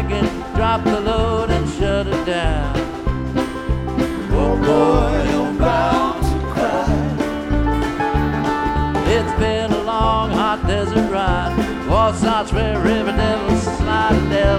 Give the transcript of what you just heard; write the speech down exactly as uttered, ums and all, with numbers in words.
wagon, drop the load and shut it down. Oh boy, you're bound to cry. It's been a long, hot desert ride. Wasatch Frere River, Devil Slide, Devil